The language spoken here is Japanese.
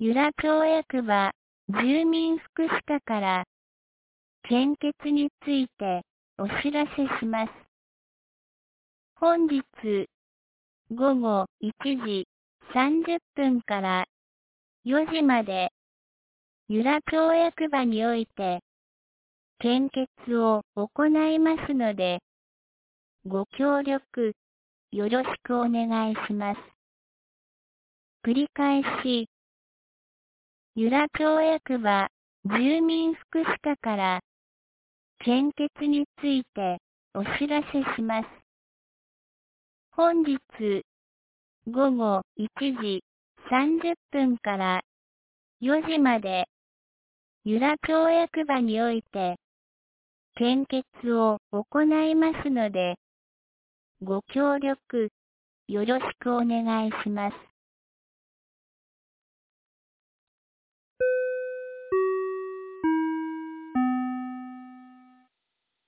由良町役場住民福祉課から献血についてお知らせします。本日午後1時30分から4時まで由良町役場において献血を行いますので、ご協力よろしくお願いします。繰り返し、由良町役場住民福祉課から献血についてお知らせします。本日午後1時30分から4時まで由良町役場において献血を行いますので、ご協力よろしくお願いします。